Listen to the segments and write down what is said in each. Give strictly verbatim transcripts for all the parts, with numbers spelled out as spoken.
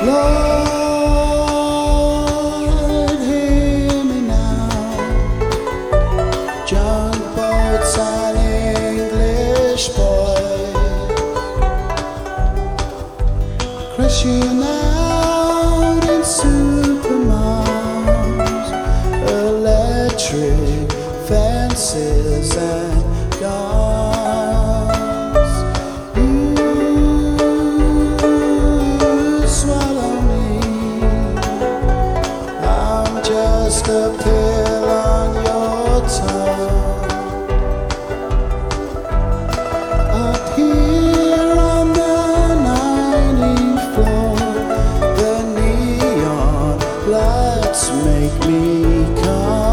Lord, hear me now. Junk boats and English boys crashing out in supermarkets, electric fences and guns. You swallow me, I'm just a pill on your tongue. Up here on the nineteenth floor, the neon lights make me come.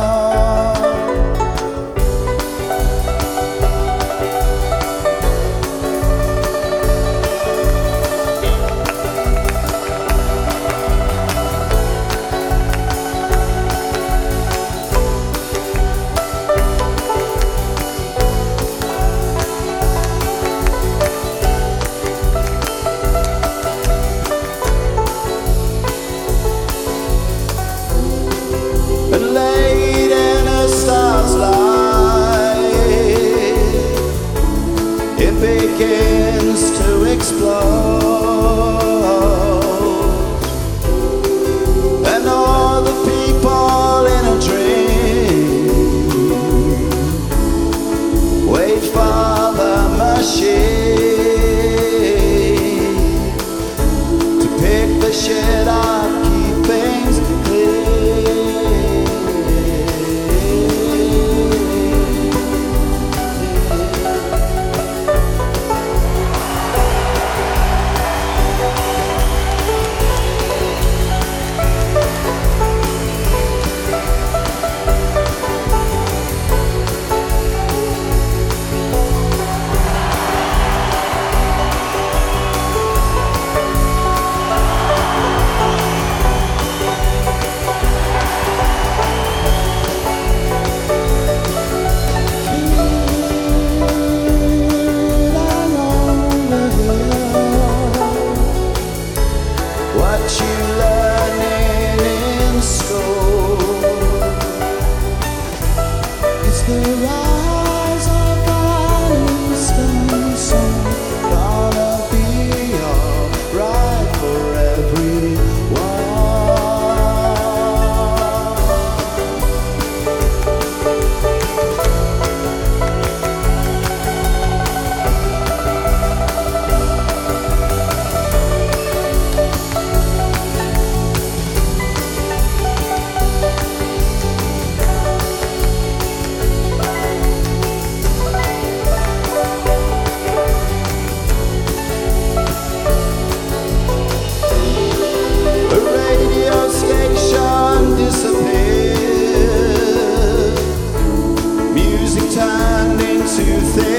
And late in a star's light, it begins to explode, and all the people in a dream wait for the machine to pick the shit up, keep things clean. What you learning in school is the rise of an eastern sun. Gonna be alright for everyone. The radio station disappeared, music turned into things.